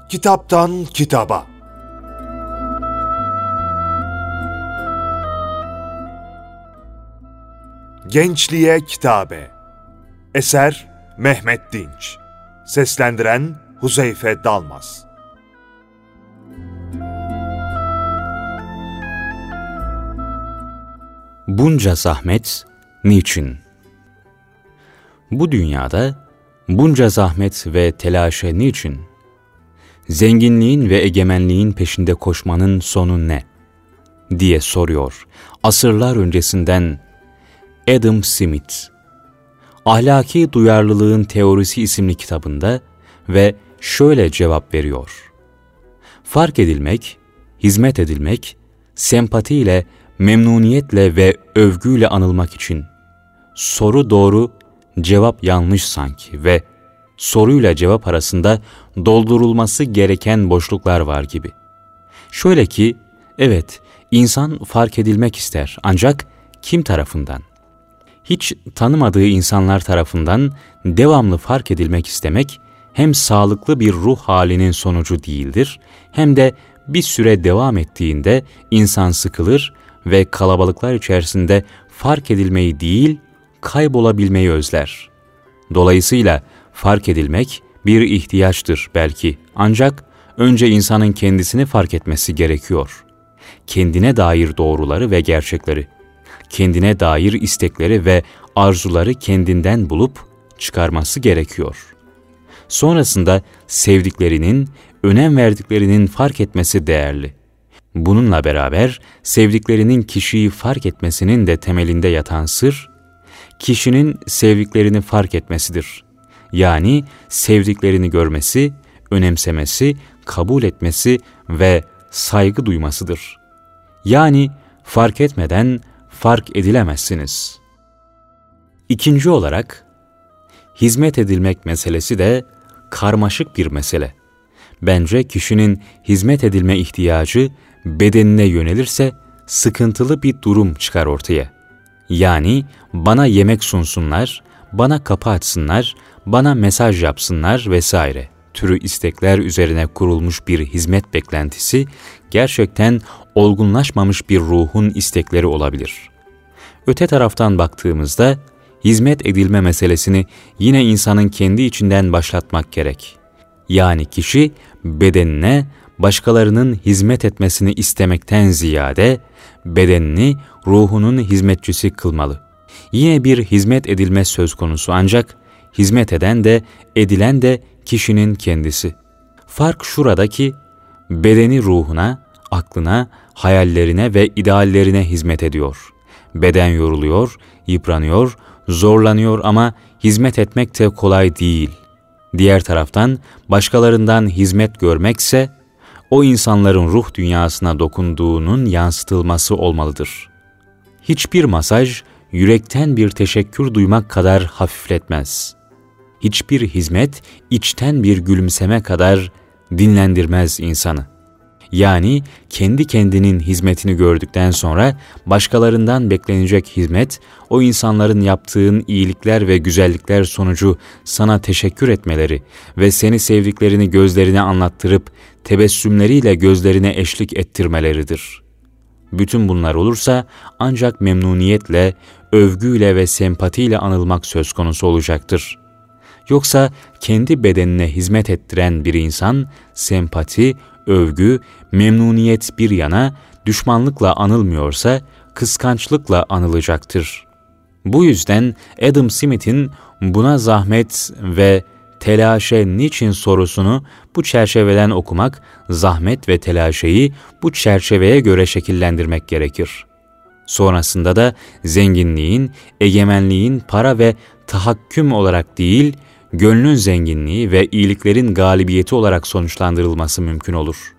Kitaptan kitaba. Gençliğe kitabe. Eser Mehmet Dinç. Seslendiren Huzeyfe Dalmaz. Bunca zahmet niçin? Bu dünyada bunca zahmet ve telaşe niçin? Zenginliğin ve egemenliğin peşinde koşmanın sonu ne? Diye soruyor asırlar öncesinden Adam Smith. Ahlaki Duyarlılığın Teorisi isimli kitabında ve şöyle cevap veriyor. Fark edilmek, hizmet edilmek, sempatiyle, memnuniyetle ve övgüyle anılmak için soru doğru, cevap yanlış sanki ve soruyla cevap arasında doldurulması gereken boşluklar var gibi. Şöyle ki, evet, insan fark edilmek ister ancak kim tarafından? Hiç tanımadığı insanlar tarafından devamlı fark edilmek istemek hem sağlıklı bir ruh halinin sonucu değildir, hem de bir süre devam ettiğinde insan sıkılır ve kalabalıklar içerisinde fark edilmeyi değil, kaybolabilmeyi özler. Dolayısıyla fark edilmek bir ihtiyaçtır belki, ancak önce insanın kendisini fark etmesi gerekiyor. Kendine dair doğruları ve gerçekleri, kendine dair istekleri ve arzuları kendinden bulup çıkarması gerekiyor. Sonrasında sevdiklerinin, önem verdiklerinin fark etmesi değerli. Bununla beraber sevdiklerinin kişiyi fark etmesinin de temelinde yatan sır, kişinin sevdiklerini fark etmesidir. Yani sevdiklerini görmesi, önemsemesi, kabul etmesi ve saygı duymasıdır. Yani fark etmeden fark edilemezsiniz. İkinci olarak, hizmet edilmek meselesi de karmaşık bir mesele. Bence kişinin hizmet edilme ihtiyacı bedenine yönelirse sıkıntılı bir durum çıkar ortaya. Yani bana yemek sunsunlar, bana kapı açsınlar, bana mesaj yapsınlar vesaire türü istekler üzerine kurulmuş bir hizmet beklentisi gerçekten olgunlaşmamış bir ruhun istekleri olabilir. Öte taraftan baktığımızda hizmet edilme meselesini yine insanın kendi içinden başlatmak gerek. Yani kişi bedenine başkalarının hizmet etmesini istemekten ziyade bedenini ruhunun hizmetçisi kılmalı. Yine bir hizmet edilme söz konusu ancak hizmet eden de edilen de kişinin kendisi. Fark şuradaki bedeni ruhuna, aklına, hayallerine ve ideallerine hizmet ediyor. Beden yoruluyor, yıpranıyor, zorlanıyor ama hizmet etmek de kolay değil. Diğer taraftan başkalarından hizmet görmekse o insanların ruh dünyasına dokunduğunun yansıtılması olmalıdır. Hiçbir masaj yürekten bir teşekkür duymak kadar hafifletmez. Hiçbir hizmet içten bir gülümseme kadar dinlendirmez insanı. Yani kendi kendinin hizmetini gördükten sonra başkalarından beklenecek hizmet, o insanların yaptığın iyilikler ve güzellikler sonucu sana teşekkür etmeleri ve seni sevdiklerini gözlerine anlattırıp tebessümleriyle gözlerine eşlik ettirmeleridir. Bütün bunlar olursa ancak memnuniyetle, övgüyle ve sempatiyle anılmak söz konusu olacaktır. Yoksa kendi bedenine hizmet ettiren bir insan, sempati, övgü, memnuniyet bir yana düşmanlıkla anılmıyorsa kıskançlıkla anılacaktır. Bu yüzden Adam Smith'in buna zahmet ve telaşe niçin sorusunu bu çerçeveden okumak, zahmet ve telaşeyi bu çerçeveye göre şekillendirmek gerekir. Sonrasında da zenginliğin, egemenliğin para ve tahakküm olarak değil, gönlün zenginliği ve iyiliklerin galibiyeti olarak sonuçlandırılması mümkün olur.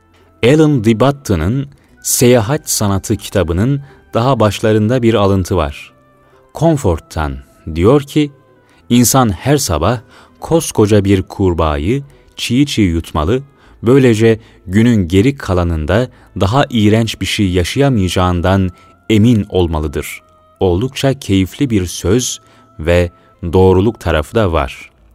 Alan de Botton'ın Seyahat Sanatı kitabının daha başlarında bir alıntı var. Comfort'tan diyor ki, insan her sabah koskoca bir kurbağayı çiğ çiğ yutmalı, böylece günün geri kalanında daha iğrenç bir şey yaşayamayacağından emin olmalıdır. Oldukça keyifli bir söz ve doğruluk tarafı da var.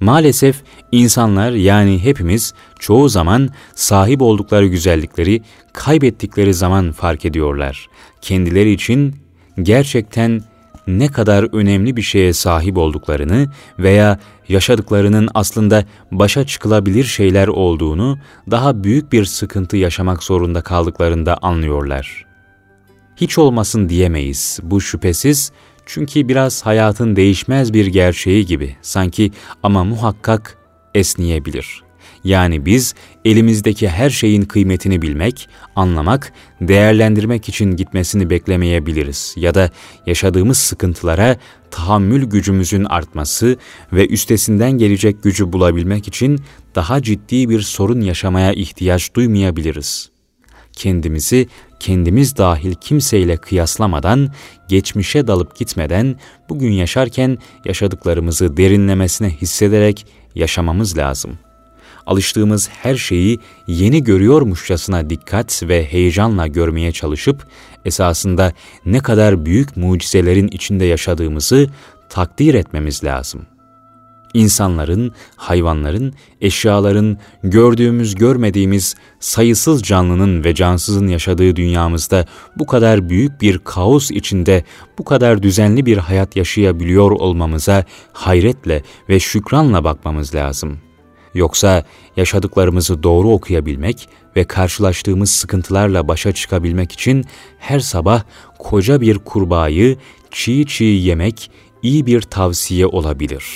Maalesef insanlar, yani hepimiz, çoğu zaman sahip oldukları güzellikleri kaybettikleri zaman fark ediyorlar. Kendileri için gerçekten ne kadar önemli bir şeye sahip olduklarını veya yaşadıklarının aslında başa çıkılabilir şeyler olduğunu, daha büyük bir sıkıntı yaşamak zorunda kaldıklarında anlıyorlar. Hiç olmasın diyemeyiz, bu şüphesiz, çünkü biraz hayatın değişmez bir gerçeği gibi sanki, ama muhakkak esneyebilir. Yani biz elimizdeki her şeyin kıymetini bilmek, anlamak, değerlendirmek için gitmesini beklemeyebiliriz ya da yaşadığımız sıkıntılara tahammül gücümüzün artması ve üstesinden gelecek gücü bulabilmek için daha ciddi bir sorun yaşamaya ihtiyaç duymayabiliriz. Kendimizi kendimiz dahil kimseyle kıyaslamadan, geçmişe dalıp gitmeden, bugün yaşarken yaşadıklarımızı derinlemesine hissederek yaşamamız lazım. Alıştığımız her şeyi yeni görüyormuşçasına dikkat ve heyecanla görmeye çalışıp, esasında ne kadar büyük mucizelerin içinde yaşadığımızı takdir etmemiz lazım. İnsanların, hayvanların, eşyaların, gördüğümüz görmediğimiz sayısız canlının ve cansızın yaşadığı dünyamızda bu kadar büyük bir kaos içinde bu kadar düzenli bir hayat yaşayabiliyor olmamıza hayretle ve şükranla bakmamız lazım. Yoksa yaşadıklarımızı doğru okuyabilmek ve karşılaştığımız sıkıntılarla başa çıkabilmek için her sabah koca bir kurbağayı çiğ çiğ yemek iyi bir tavsiye olabilir.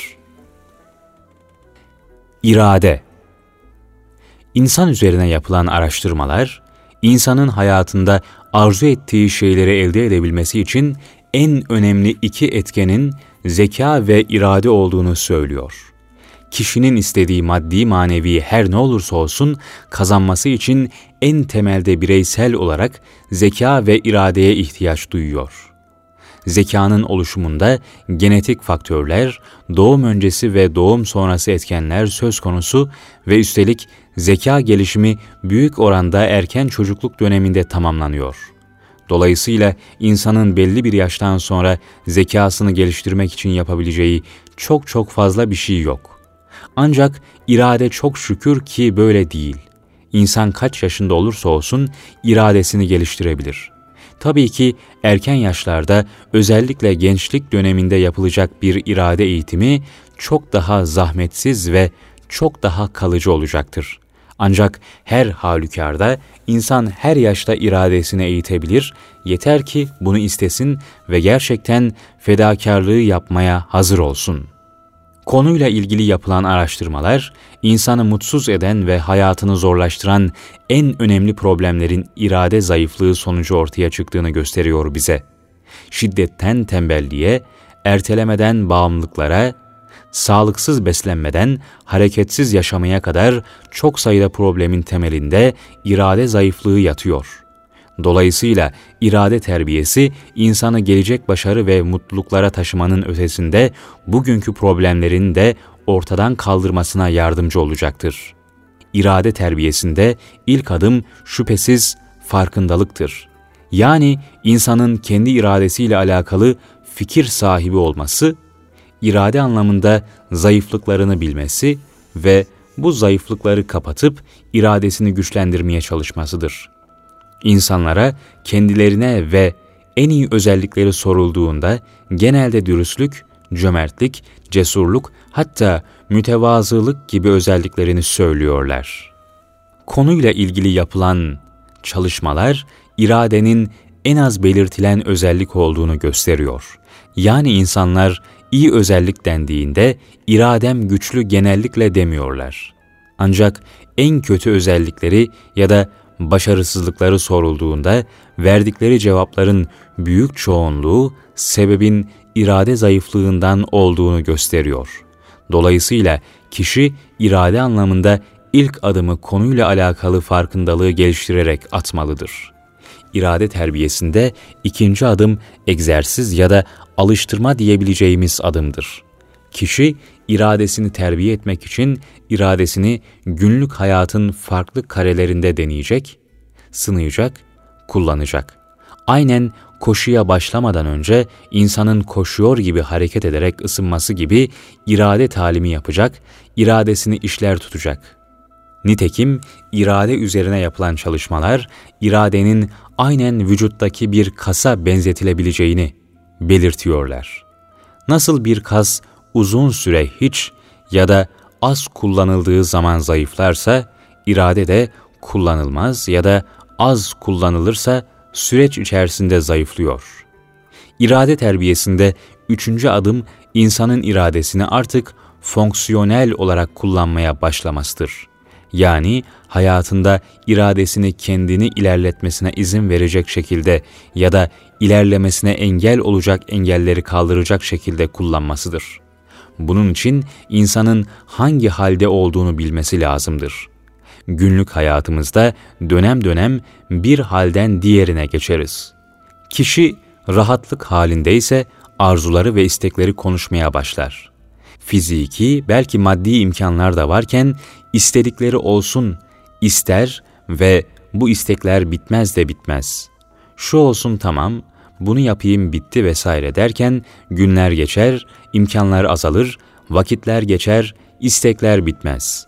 İrade. İnsan üzerine yapılan araştırmalar, insanın hayatında arzu ettiği şeyleri elde edebilmesi için en önemli iki etkenin zeka ve irade olduğunu söylüyor. Kişinin istediği maddi manevi her ne olursa olsun kazanması için en temelde bireysel olarak zeka ve iradeye ihtiyaç duyuyor. Zekanın oluşumunda genetik faktörler, doğum öncesi ve doğum sonrası etkenler söz konusu ve üstelik zeka gelişimi büyük oranda erken çocukluk döneminde tamamlanıyor. Dolayısıyla insanın belli bir yaştan sonra zekasını geliştirmek için yapabileceği çok fazla bir şey yok. Ancak irade çok şükür ki böyle değil. İnsan kaç yaşında olursa olsun iradesini geliştirebilir. Tabii ki erken yaşlarda, özellikle gençlik döneminde yapılacak bir irade eğitimi çok daha zahmetsiz ve çok daha kalıcı olacaktır. Ancak her halükarda insan her yaşta iradesini eğitebilir, yeter ki bunu istesin ve gerçekten fedakarlığı yapmaya hazır olsun. Konuyla ilgili yapılan araştırmalar, insanı mutsuz eden ve hayatını zorlaştıran en önemli problemlerin irade zayıflığı sonucu ortaya çıktığını gösteriyor bize. Şiddetten tembelliğe, ertelemeden bağımlılıklara, sağlıksız beslenmeden hareketsiz yaşamaya kadar çok sayıda problemin temelinde irade zayıflığı yatıyor. Dolayısıyla irade terbiyesi insanı gelecek başarı ve mutluluklara taşımanın ötesinde bugünkü problemlerin de ortadan kaldırmasına yardımcı olacaktır. İrade terbiyesinde ilk adım şüphesiz farkındalıktır. Yani insanın kendi iradesiyle alakalı fikir sahibi olması, irade anlamında zayıflıklarını bilmesi ve bu zayıflıkları kapatıp iradesini güçlendirmeye çalışmasıdır. İnsanlara kendilerine ve en iyi özellikleri sorulduğunda genelde dürüstlük, cömertlik, cesurluk, hatta mütevazılık gibi özelliklerini söylüyorlar. Konuyla ilgili yapılan çalışmalar, iradenin en az belirtilen özellik olduğunu gösteriyor. Yani insanlar iyi özellik dendiğinde iradem güçlü genellikle demiyorlar. Ancak en kötü özellikleri ya da başarısızlıkları sorulduğunda verdikleri cevapların büyük çoğunluğu sebebin irade zayıflığından olduğunu gösteriyor. Dolayısıyla kişi irade anlamında ilk adımı konuyla alakalı farkındalığı geliştirerek atmalıdır. İrade terbiyesinde ikinci adım egzersiz ya da alıştırma diyebileceğimiz adımdır. Kişi iradesini terbiye etmek için iradesini günlük hayatın farklı karelerinde deneyecek, sınayacak, kullanacak. Aynen koşuya başlamadan önce insanın koşuyor gibi hareket ederek ısınması gibi irade talimi yapacak, iradesini işler tutacak. Nitekim irade üzerine yapılan çalışmalar, iradenin aynen vücuttaki bir kasa benzetilebileceğini belirtiyorlar. Nasıl bir kas uzun süre hiç ya da az kullanıldığı zaman zayıflarsa, irade de kullanılmaz ya da az kullanılırsa süreç içerisinde zayıflıyor. İrade terbiyesinde 3. adım insanın iradesini artık fonksiyonel olarak kullanmaya başlamasıdır. Yani hayatında iradesini kendini ilerletmesine izin verecek şekilde ya da ilerlemesine engel olacak engelleri kaldıracak şekilde kullanmasıdır. Bunun için insanın hangi halde olduğunu bilmesi lazımdır. Günlük hayatımızda dönem dönem bir halden diğerine geçeriz. Kişi rahatlık halindeyse arzuları ve istekleri konuşmaya başlar. Fiziki, belki maddi imkanlar da varken istedikleri olsun ister ve bu istekler bitmez de bitmez. Şu olsun tamam, bunu yapayım bitti vesaire derken günler geçer, imkanlar azalır, vakitler geçer, istekler bitmez.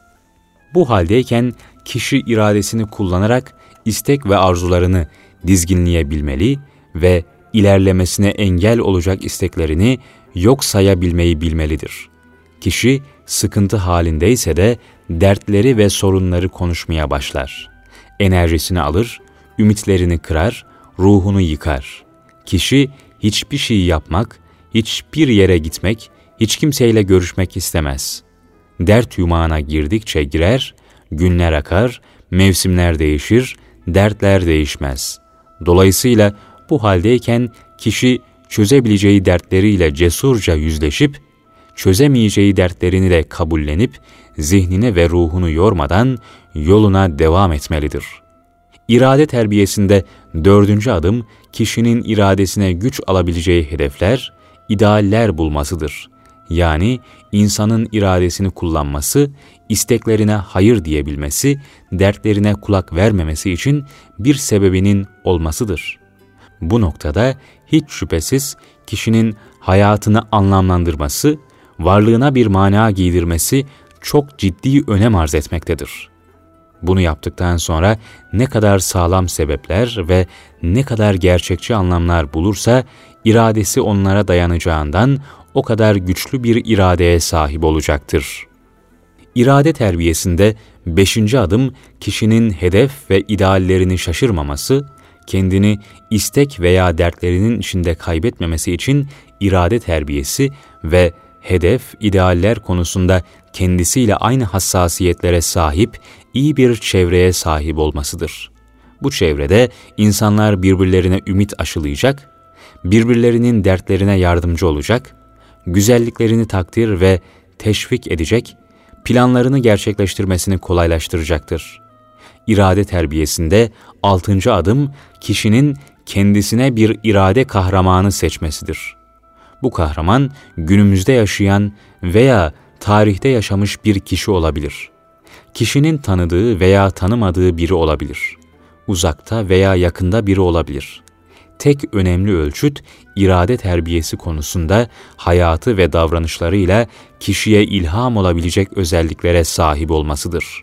Bu haldeyken kişi iradesini kullanarak istek ve arzularını dizginleyebilmeli ve ilerlemesine engel olacak isteklerini yok sayabilmeyi bilmelidir. Kişi sıkıntı halindeyse de dertleri ve sorunları konuşmaya başlar. Enerjisini alır, ümitlerini kırar, ruhunu yıkar. Kişi hiçbir şey yapmak, hiçbir yere gitmek, hiç kimseyle görüşmek istemez. Dert yumağına girdikçe girer, günler akar, mevsimler değişir, dertler değişmez. Dolayısıyla bu haldeyken kişi çözebileceği dertleriyle cesurca yüzleşip, çözemeyeceği dertlerini de kabullenip, zihnini ve ruhunu yormadan yoluna devam etmelidir. İrade terbiyesinde 4. adım, kişinin iradesine güç alabileceği hedefler, idealler bulmasıdır. Yani insanın iradesini kullanması, isteklerine hayır diyebilmesi, dertlerine kulak vermemesi için bir sebebinin olmasıdır. Bu noktada hiç şüphesiz kişinin hayatını anlamlandırması, varlığına bir mana giydirmesi çok ciddi önem arz etmektedir. Bunu yaptıktan sonra ne kadar sağlam sebepler ve ne kadar gerçekçi anlamlar bulursa, iradesi onlara dayanacağından o kadar güçlü bir iradeye sahip olacaktır. İrade terbiyesinde 5. adım kişinin hedef ve ideallerini şaşırmaması, kendini istek veya dertlerinin içinde kaybetmemesi için irade terbiyesi ve hedef, idealler konusunda kendisiyle aynı hassasiyetlere sahip iyi bir çevreye sahip olmasıdır. Bu çevrede insanlar birbirlerine ümit aşılayacak, birbirlerinin dertlerine yardımcı olacak, güzelliklerini takdir ve teşvik edecek, planlarını gerçekleştirmesini kolaylaştıracaktır. İrade terbiyesinde 6. adım kişinin kendisine bir irade kahramanı seçmesidir. Bu kahraman günümüzde yaşayan veya tarihte yaşamış bir kişi olabilir. Kişinin tanıdığı veya tanımadığı biri olabilir. Uzakta veya yakında biri olabilir. Tek önemli ölçüt, irade terbiyesi konusunda hayatı ve davranışlarıyla kişiye ilham olabilecek özelliklere sahip olmasıdır.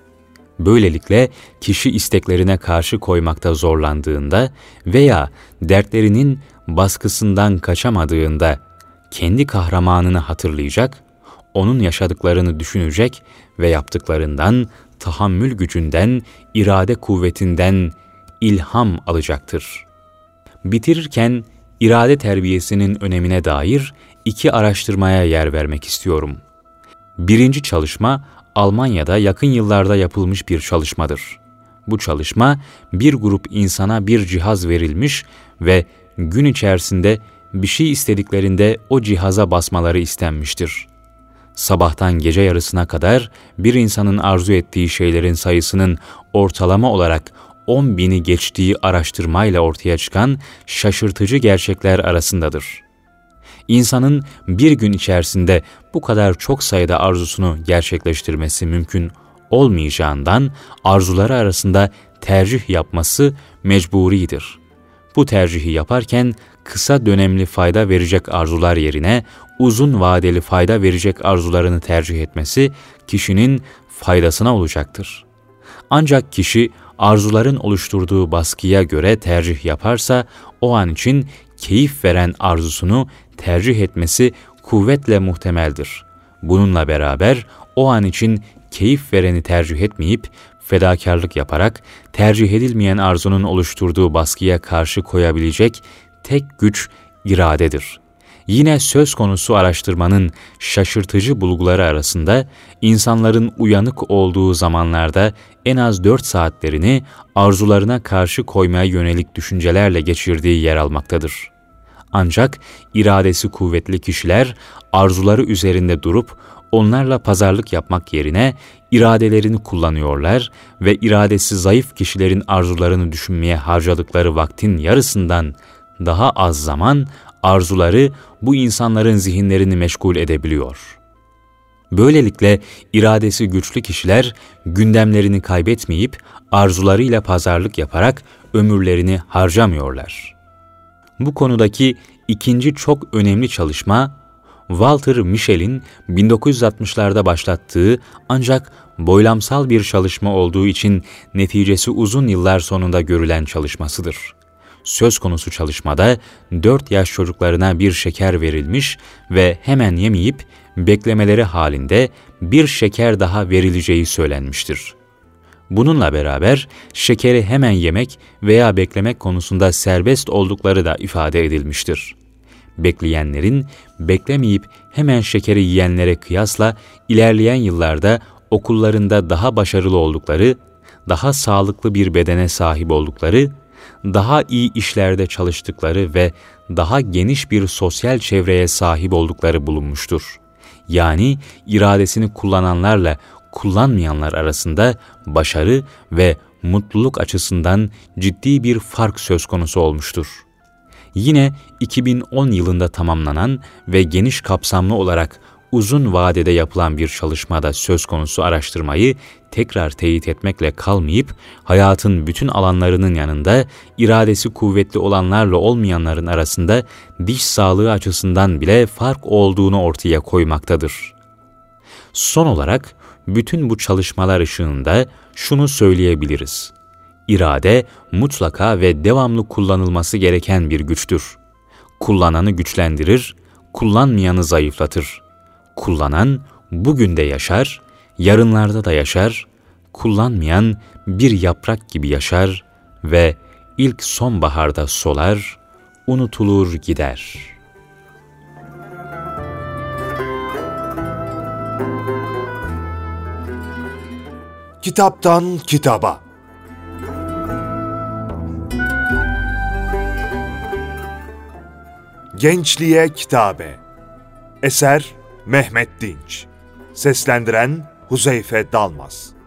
Böylelikle kişi isteklerine karşı koymakta zorlandığında veya dertlerinin baskısından kaçamadığında kendi kahramanını hatırlayacak, onun yaşadıklarını düşünecek ve yaptıklarından, tahammül gücünden, irade kuvvetinden ilham alacaktır. Bitirirken irade terbiyesinin önemine dair 2 araştırmaya yer vermek istiyorum. 1. çalışma, Almanya'da yakın yıllarda yapılmış bir çalışmadır. Bu çalışma, bir grup insana bir cihaz verilmiş ve gün içerisinde bir şey istediklerinde o cihaza basmaları istenmiştir. Sabahtan gece yarısına kadar bir insanın arzu ettiği şeylerin sayısının ortalama olarak 10.000'i geçtiği araştırmayla ortaya çıkan şaşırtıcı gerçekler arasındadır. İnsanın bir gün içerisinde bu kadar çok sayıda arzusunu gerçekleştirmesi mümkün olmayacağından arzuları arasında tercih yapması mecburidir. Bu tercihi yaparken kısa dönemli fayda verecek arzular yerine uzun vadeli fayda verecek arzularını tercih etmesi kişinin faydasına olacaktır. Ancak kişi arzuların oluşturduğu baskıya göre tercih yaparsa o an için keyif veren arzusunu tercih etmesi kuvvetle muhtemeldir. Bununla beraber o an için keyif vereni tercih etmeyip fedakarlık yaparak tercih edilmeyen arzunun oluşturduğu baskıya karşı koyabilecek tek güç iradedir. Yine söz konusu araştırmanın şaşırtıcı bulguları arasında insanların uyanık olduğu zamanlarda en az 4 saatlerini arzularına karşı koymaya yönelik düşüncelerle geçirdiği yer almaktadır. Ancak iradesi kuvvetli kişiler arzuları üzerinde durup onlarla pazarlık yapmak yerine iradelerini kullanıyorlar ve iradesi zayıf kişilerin arzularını düşünmeye harcadıkları vaktin yarısından daha az zaman arzuları bu insanların zihinlerini meşgul edebiliyor. Böylelikle iradesi güçlü kişiler gündemlerini kaybetmeyip arzularıyla pazarlık yaparak ömürlerini harcamıyorlar. Bu konudaki ikinci çok önemli çalışma, Walter Mischel'in 1960'larda başlattığı ancak boylamsal bir çalışma olduğu için neticesi uzun yıllar sonunda görülen çalışmasıdır. Söz konusu çalışmada 4 yaş çocuklarına bir şeker verilmiş ve hemen yemeyip beklemeleri halinde bir şeker daha verileceği söylenmiştir. Bununla beraber şekeri hemen yemek veya beklemek konusunda serbest oldukları da ifade edilmiştir. Bekleyenlerin beklemeyip hemen şekeri yiyenlere kıyasla ilerleyen yıllarda okullarında daha başarılı oldukları, daha sağlıklı bir bedene sahip oldukları, daha iyi işlerde çalıştıkları ve daha geniş bir sosyal çevreye sahip oldukları bulunmuştur. Yani iradesini kullananlarla kullanmayanlar arasında başarı ve mutluluk açısından ciddi bir fark söz konusu olmuştur. Yine 2010 yılında tamamlanan ve geniş kapsamlı olarak uzun vadede yapılan bir çalışmada söz konusu araştırmayı tekrar teyit etmekle kalmayıp, hayatın bütün alanlarının yanında iradesi kuvvetli olanlarla olmayanların arasında diş sağlığı açısından bile fark olduğunu ortaya koymaktadır. Son olarak bütün bu çalışmalar ışığında şunu söyleyebiliriz. İrade mutlaka ve devamlı kullanılması gereken bir güçtür. Kullananı güçlendirir, kullanmayanı zayıflatır. Kullanan bugün de yaşar, yarınlarda da yaşar, kullanmayan bir yaprak gibi yaşar ve ilk sonbaharda solar, unutulur gider. Kitaptan kitaba. Gençliğe kitabe. Eser Mehmet Dinç. Seslendiren Huzeyfe Dalmaz.